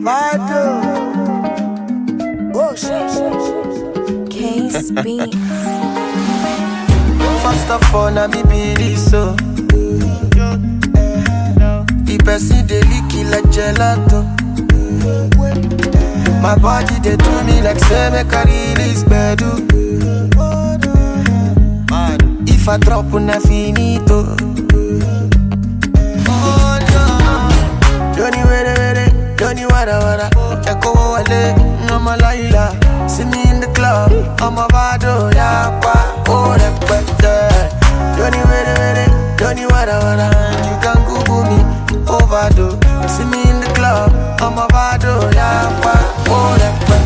Vado. Oh shit. Case Beats. First of all, na me be this so. The person dey lick it like gelato. My body dey do me like say make I release gbedu. If I drop una finito. Oh no. Don't you wait, don't you wada. Echo wale, I'm a Laila. See me in the club, I'm a Vado, yakwa, oh repete. Don't you wait, don't you wada. You can Google me, overdose. See me in the club, I'm a Vado, yakwa, oh repete.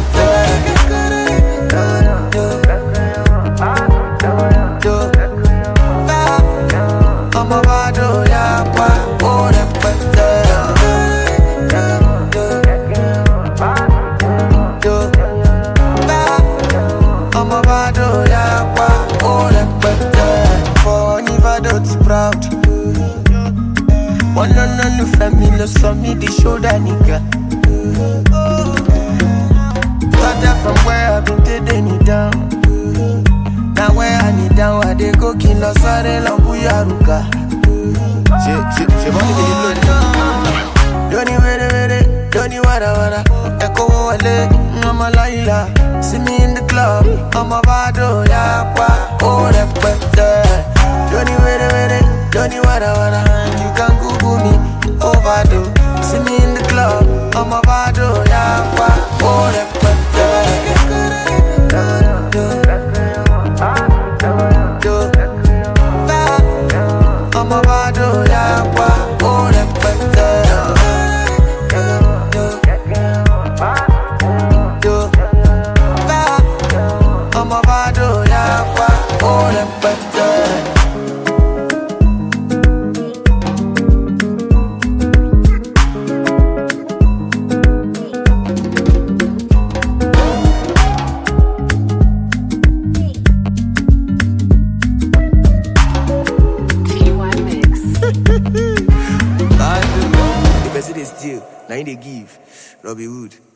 I'm a Vado, yakwa, oh repete. I'm a Vado, yakwa, oh repete. For Nivado, it's proud. One on the family, so me the shoulder nigga. Started from where I've been taking it down. Now where I need down, I dey go kino sare lambuya ruka. She money be low. Don't you wait, don't you wada. Echo wale, I'm a Laila. See me in the club, I'm a Vado, yakwa, oh repete. Don't you wait, don't you wada. You can Google me, overdose. See me in the club, I'm a Vado, yakwa, oh repete. I'm a Vado, yakwa, oh repete. I'm a Vado, yakwa, oh repete. The person they steal, now they give. Robbie Wood.